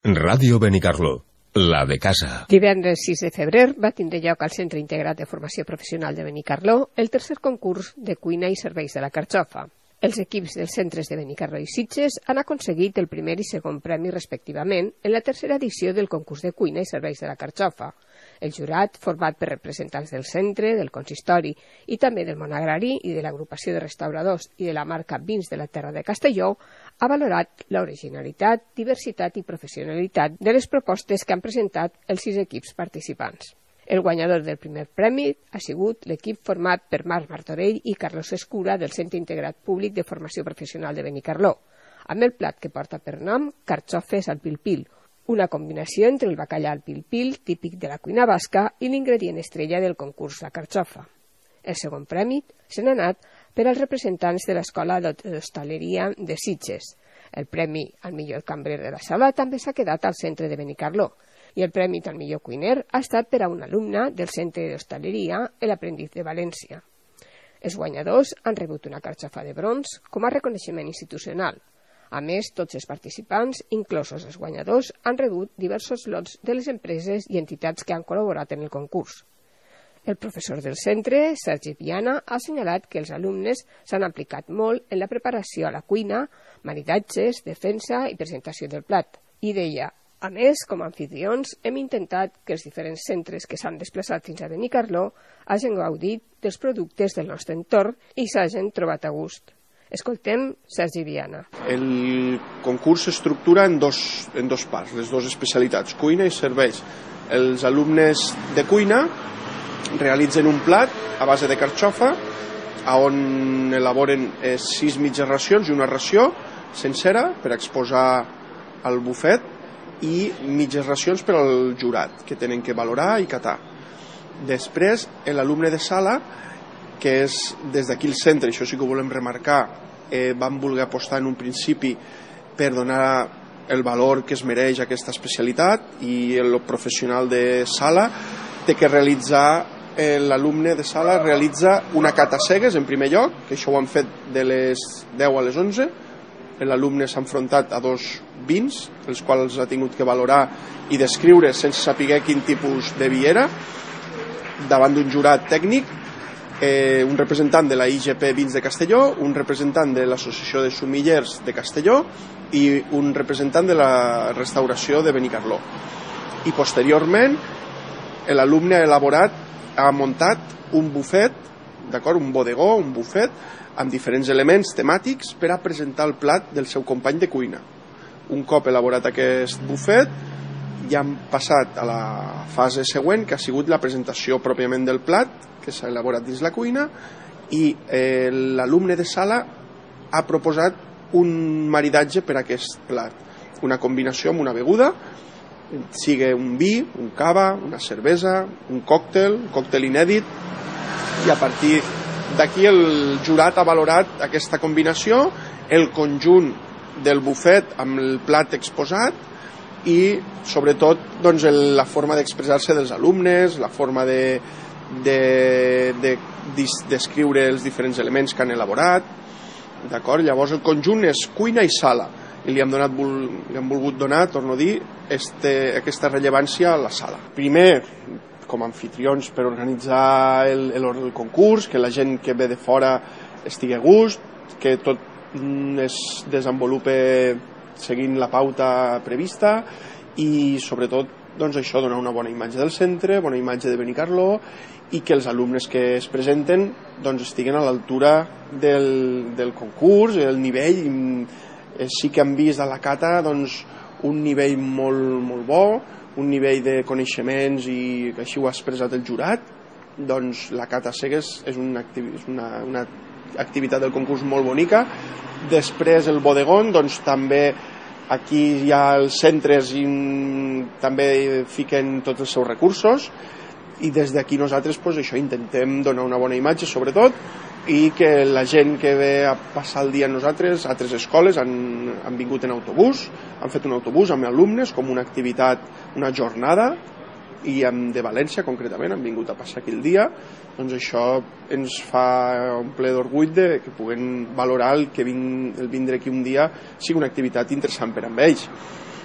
Ràdio Benicarló, la de casa. Divendres 6 de febrer va tindre lloc al Centre Integrat de Formació Professional de Benicarló el tercer concurs de cuina i serveis de la carxofa. Els equips dels centres de Benicarló i Sitges han aconseguit el primer i segon premi respectivament en la tercera edició del concurs de cuina i serveis de la carxofa. El jurat, format per representants del centre, del consistori i també del món agrari i de l'agrupació de restauradors i de la marca Vins de la Terra de Castelló, ha valorat l'originalitat, diversitat i professionalitat de les propostes que han presentat els 6 equips participants. El guanyador del primer premi ha sigut l'equip format per Marc Martorell i Carlos Escura del Centre Integrat Públic de Formació Professional de Benicarló, amb el plat que porta per nom carxofes al pil-pil, una combinació entre el bacallà al pil-pil, típic de la cuina basca, i l'ingredient estrella del concurs, la carxofa. El segon premi se n'ha anat per als representants de l'Escola d'Hostaleria de Sitges. El premi al millor cambrer de la sala també s'ha quedat al centre de Benicarló, i el premi al millor cuiner ha estat per a un alumne del centre d'hostaleria, l'Aprendiz de València. Els guanyadors han rebut una carxofa de bronze com a reconeixement institucional. A més, tots els participants, inclosos els guanyadors, han rebut diversos lots de les empreses i entitats que han col·laborat en el concurs. El professor del centre, Sergi Viana, ha assenyalat que els alumnes s'han aplicat molt en la preparació a la cuina, maridatges, defensa i presentació del plat. I deia: a més, com a anfitrions, hem intentat que els diferents centres que s'han desplaçat fins a Benicarló hagin gaudit dels productes del nostre entorn i s'hagin trobat a gust. Escoltem Sergi Viana. El concurs s'estructura en dos parts, les dues especialitats, cuina i serveis. Els alumnes de cuina realitzen un plat a base de carxofa, on elaboren 6 mitges racions i una ració sencera per exposar al bufet i mitges racions per al jurat, que tenen que valorar i catar. Després, l'alumne de sala, que és des d'aquí el centre, això sí que ho volem remarcar, vam voler apostar en un principi per donar el valor que es mereix aquesta especialitat, i el professional de sala té que realitzar, l'alumne de sala realitza una cata cegues en primer lloc, que això ho han fet de les 10 a les 11. L'alumne s'ha enfrontat a 2 vins, els quals ha tingut que valorar i descriure sense saber quin tipus de vi era, davant d'un jurat tècnic, un representant de la IGP Vins de Castelló, un representant de l'Associació de Sumillers de Castelló i un representant de la restauració de Benicarló. I posteriorment l'alumne ha muntat un bufet, un bodegó, un bufet, amb diferents elements temàtics per a presentar el plat del seu company de cuina. Un cop elaborat aquest bufet, ja han passat a la fase següent, que ha sigut la presentació pròpiament del plat, que s'ha elaborat dins la cuina, i l'alumne de sala ha proposat un maridatge per a aquest plat. Una combinació amb una beguda, sigui un vi, un cava, una cervesa, un còctel inèdit, i a partir d'aquí el jurat ha valorat aquesta combinació, el conjunt del bufet amb el plat exposat i sobretot la forma d'expressar-se dels alumnes, la forma de descriure els diferents elements que han elaborat. Llavors el conjunt és cuina i sala, i li han volgut donar, torno a dir, aquesta rellevància a la sala. Primer, com a anfitrions, per organitzar el concurs, que la gent que ve de fora estigui a gust, que tot es desenvolupe seguint la pauta prevista, i sobretot això, donar una bona imatge del centre, bona imatge de Benicarló, i que els alumnes que es presenten estiguen a l'altura del concurs, el nivell. Sí que han vist a la cata un nivell molt bo, un nivell de coneixements, i així ho ha expressat el jurat. La cata cegues és una activitat del concurs molt bonica. Després el bodegón, també aquí hi ha els centres i també fiquen tots els seus recursos, i des d'aquí nosaltres intentem donar una bona imatge sobretot, i que la gent que ve a passar el dia amb nosaltres, altres escoles han vingut en autobús, han fet un autobús amb alumnes com una activitat, una jornada, i de València concretament han vingut a passar aquí el dia. Això ens fa un ple d'orgull que puguem valorar el vindre aquí un dia sigui una activitat interessant per a ells.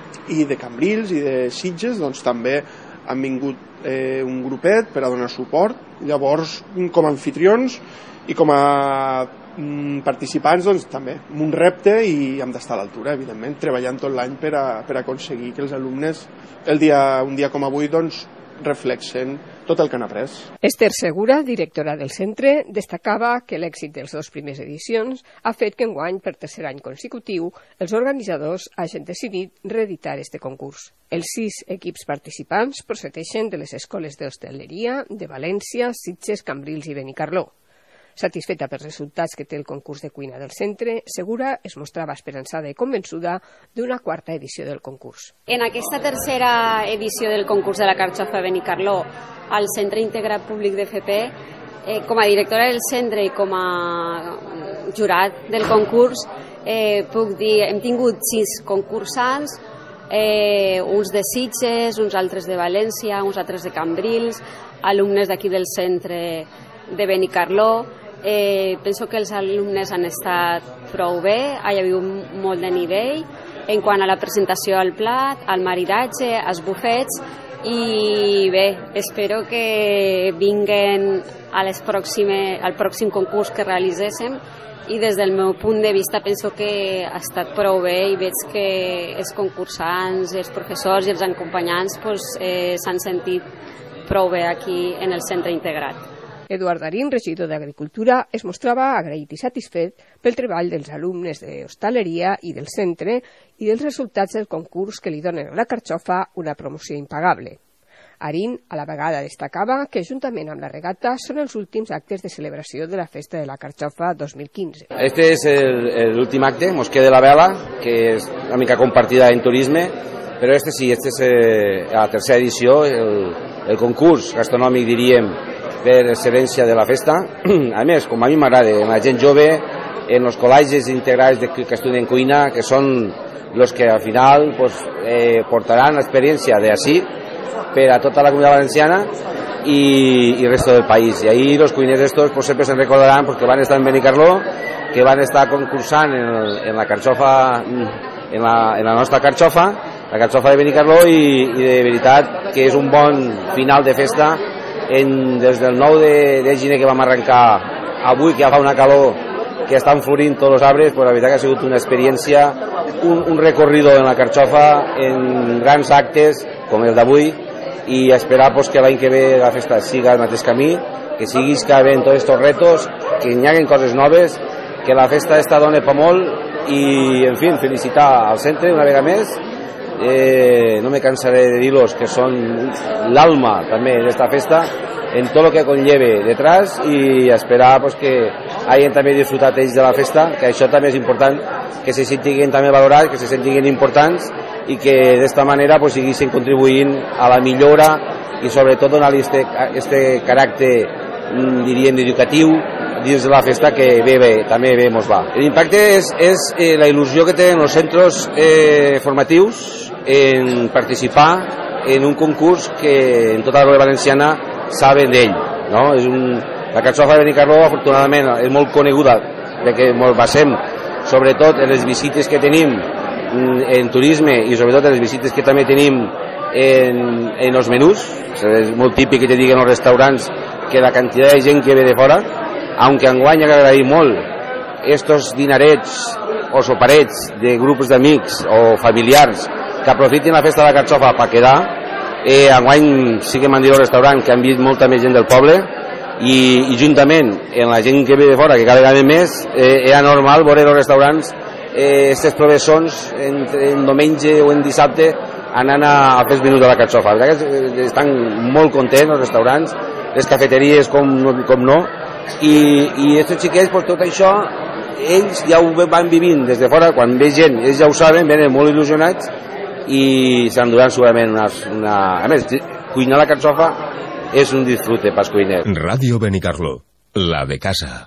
i de Cambrils i de Sitges doncs també han vingut un grupet per a donar suport. Llavors, com a anfitrions i com a participants, doncs també un repte, i hem d'estar a l'altura, evidentment, treballant tot l'any per a aconseguir que els alumnes un dia com avui doncs reflexen tot el que han après. Esther Segura, directora del centre, destacava que l'èxit de les dues primeres edicions ha fet que enguany, per tercer any consecutiu, els organitzadors hagin decidit reeditar este concurs. Els 6 equips participants procedeixen de les escoles d'hostaleria de València, Sitges, Cambrils i Benicarló. Satisfeta pels resultats que té el concurs de cuina del centre, Segura es mostrava esperançada i convençuda d'una quarta edició del concurs. En aquesta tercera edició del concurs de la carxofa Benicarló al Centre Integrat Públic de FP, com a directora del centre i com a jurat del concurs, puc dir, hem tingut 6 concursants, uns de Sitges, uns altres de València, uns altres de Cambrils, alumnes d'aquí del centre de Benicarló. Penso que els alumnes han estat prou bé, hi ha hagut molt de nivell en quant a la presentació al plat, al maridatge, als bufets, i bé, espero que vinguen al pròxim concurs que realitzéssim, i des del meu punt de vista penso que ha estat prou bé, i veig que els concursants, els professors i els acompanyants s'han sentit prou bé aquí en el centre integrat. Eduard Darín, regidor d'Agricultura, es mostrava agraït i satisfet pel treball dels alumnes d'hostaleria i del centre i dels resultats del concurs que li donen a la carxofa una promoció impagable. Arín a la vegada destacava que, juntament amb la regata, són els últims actes de celebració de la Festa de la Carxofa 2015. Este es el últim acte, Mos queda la vela, que és una mica compartida en turisme, però este és la tercera edició, el concurs gastronòmic, diríem, per excel·lència de la festa. A més, com a mi m'agrada, en la gent jove, en els col·legis integrats que estudien cuina, que són els que al final portaran l'experiència d'ací per a tota la comunitat valenciana i el resto del país. I ahí els cuiners estos sempre se'n recordaran perquè van estar en Benicarló, que van estar concursant en la carxofa, en la nostra carxofa, la carxofa de Benicarló, i de veritat que és un bon final de festa. Des del 9 de gener que vam arrencar avui, que ja fa una calor que estan florint tots els arbres, la veritat que ha sigut una experiència, un recorrido en la carxofa, en grans actes com el d'avui, i esperar que l'any que ve la festa siga el mateix camí, que siguis que ven tots aquests retos, que hi hagin coses noves, que la festa està dona per molt, i en fi, felicitar al centre una vegada més. No me cansaré de dir-los que són l'alma també d'esta festa, en tot el que conlleve detrás, i esperar que hagin també disfrutat ells de la festa, que això també és important, que se sentiguin també valorats, que se sentiguin importants, i que d'esta manera seguissin contribuint a la millora i sobretot donar-li este caràcter, diríem, educatiu dins de la festa, que també bé mos va. L'impacte és la il·lusió que tenen els centres formatius en participar en un concurs que en tota la Comunitat Valenciana saben d'ell. La carxofa de Benicarló, afortunadament, és molt coneguda perquè ens basem sobretot en les visites que tenim en turisme i sobretot en les visites que també tenim en els menús. És molt típic que te diguen els restaurants que la quantitat de gent que ve de fora, aunque enguany agraïm molt estos dinarets o soparets de grups d'amics o familiars que aprofitin la festa de la carxofa per quedar. Enguany sí que m'han dit al restaurant que han vist molta més gent del poble, i juntament amb la gent que ve de fora, que cada vegada més, era normal veure els restaurants aquestes provessons en diumenge o en dissabte anant a fer els menús de la carxofa. Estan molt contents els restaurants, les cafeteries com no, i aquests xiquets, tot això ells ja ho van vivint des de fora. Quan ve gent, ells ja ho saben, venen molt il·lusionats i s'enduran segurament a més, cuinar la carxofa és un disfrute pels cuiners. Ràdio Benicarló, la de casa.